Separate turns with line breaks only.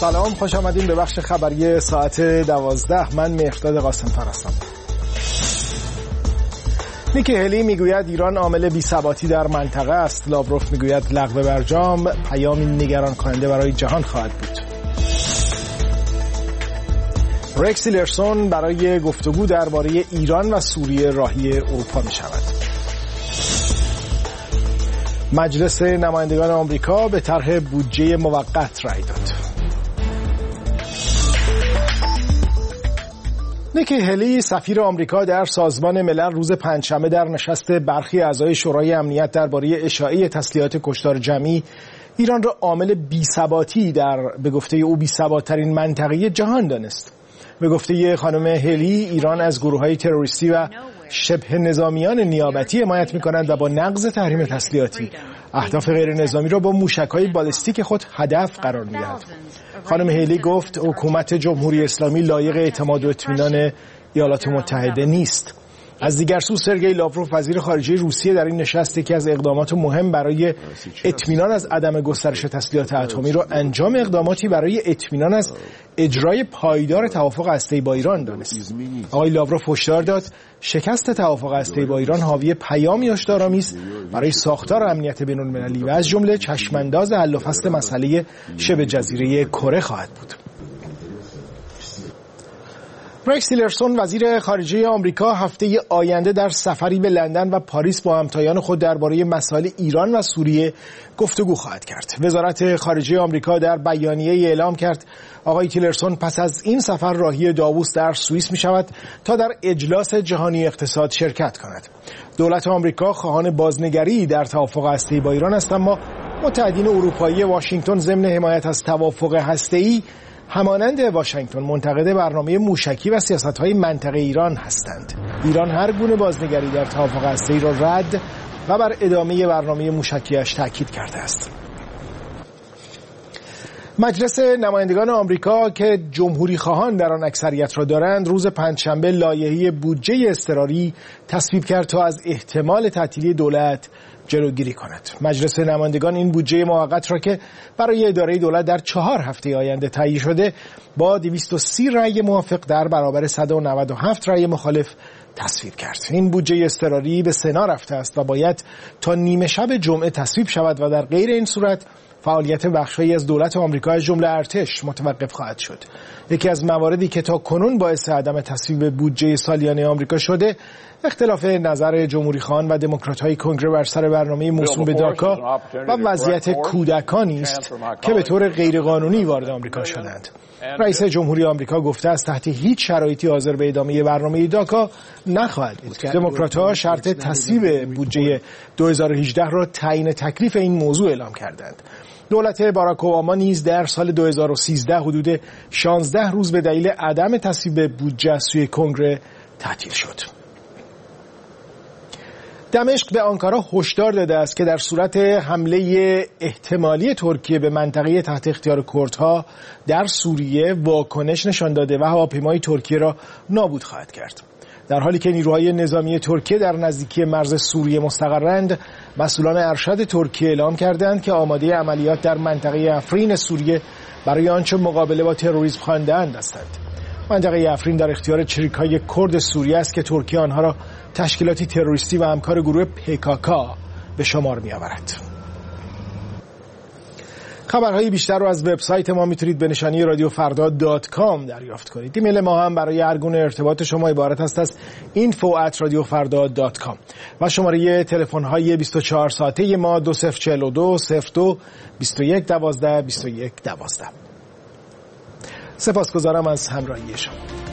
سلام، خوش آمدین به بخش خبری ساعت 12. من مهرداد قاسم‌فر هستم. نیکی هلی میگوید ایران عامل بی‌ثباتی در منطقه است. لاوروف میگوید لغو برجام پیامی نگران کننده برای جهان خواهد بود. رکس تیلرسون برای گفتگو درباره ایران و سوریه راهی اروپا می شود. مجلس نمایندگان آمریکا به طرح بودجه موقت رأی داد. نیکی هلی سفیر آمریکا در سازمان ملل روز پنجشنبه در نشست برخی اعضای شورای امنیت درباره اشاعه تسلیحات کشتار جمعی ایران را عامل بی‌ثباتی در به گفته او بی‌ثبات‌ترین منطقه جهان دانست. به گفته خانم هلی ایران از گروه‌های تروریستی و شبه نظامیان نیابتی حمایت می‌کند و با نقض تحریم تسلیحاتی اهداف غیر نظامی را با موشک‌های بالستیک خود هدف قرار می‌دهد. خانم هلی گفت حکومت جمهوری اسلامی لایق اعتماد و اطمینان ایالات متحده نیست. از دیگر سو سرگئی لاوروف وزیر خارجه روسیه در این نشست یکی از اقدامات مهم برای اطمینان از عدم گسترش تسلیحات اتمی را انجام اقداماتی برای اطمینان از اجرای پایدار توافق هسته‌ای با ایران دانست. آقای لاوروف هشدار داد شکست توافق هسته‌ای با ایران حاوی پیامی هشدارآمیز برای ساختار امنیت بین‌المللی و از جمله چشمانداز حل و فصل مسئله شبه جزیره کره خواهد بود. رکس تیلرسون وزیر خارجه آمریکا هفته آینده در سفری به لندن و پاریس با همتایان خود درباره مسائل ایران و سوریه گفتگو خواهد کرد. وزارت خارجه آمریکا در بیانیه‌ای اعلام کرد آقای تیلرسون پس از این سفر راهی داووس در سوئیس می شود تا در اجلاس جهانی اقتصاد شرکت کند. دولت آمریکا خواهان بازنگری در توافق هسته‌ای با ایران است، اما متحدین اروپایی واشنگتن ضمن حمایت از توافق هسته‌ای همانند واشنگتن منتقد برنامه موشکی و سیاست‌های منطقه ایران هستند. ایران هر گونه بازنگری در توافق هسته‌ای را رد و بر ادامه برنامه موشکی‌اش تاکید کرده است. مجلس نمایندگان آمریکا که جمهوری خواهان در آن اکثریت را دارند روز پنجشنبه لایحه بودجه اضطراری تصویب کرد تا از احتمال تعطیلی دولت جلوگیری کند. مجلس نمایندگان این بودجه موقت را که برای اداره دولت در 4 هفته آینده تهیه شده با 230 رأی موافق در برابر 197 رأی مخالف تصویب کرد. این بودجه اضطراری به سنا رفته است و باید تا نیمه شب جمعه تصویب شود و در غیر این صورت فعالیت بخشی از دولت آمریکا از جمله ارتش متوقف خواهد شد. یکی از مواردی که تا کنون باعث عدم تصویب بودجه سالیانه آمریکا شده اختلاف نظر جمهوری خواهان و دموکرات‌های کنگره بر سر برنامه موسوم به داکا و وضعیت کودکانی است که به طور غیرقانونی وارد آمریکا شدند. رئیس جمهوری آمریکا گفته است تحت هیچ شرایطی حاضر به ادامه برنامه داکا نخواهد بود. دموکرات‌ها شرط تصویب بودجه 2018 را تعیین تکلیف این موضوع اعلام کردند. دولت باراک اوباما نیز در سال 2013 حدود 16 روز به دلیل عدم تصویب بودجه از سوی کنگره تعطیل شد. دمشق به آنکارا هشدار داده است که در صورت حمله احتمالی ترکیه به منطقه تحت اختیار کردها در سوریه واکنش نشان داده و هواپیمای ترکیه را نابود خواهد کرد. در حالی که نیروهای نظامی ترکیه در نزدیکی مرز سوریه مستقرند، مسئولان ارشد ترکیه اعلام کردند که آماده عملیات در منطقه افرین سوریه برای آنچه مقابله با تروریسم خوانده‌اند هستند. منطقه افرین در اختیار چریک‌های کرد سوریه است که ترکیه آنها را تشکیلاتی تروریستی و همکار گروه PKK به شمار می‌آورد. خبرهای بیشتر رو از وبسایت ما میتونید به نشانی radiofarda.com دریافت کنید. ایمیل ما هم برای هر گونه ارتباط شما عبارت است از info@radiofarda.com و شماره تلفن‌های 24 ساعته ما 2042 02 21 12 21 12. سپاسگزارم از همراهی شما.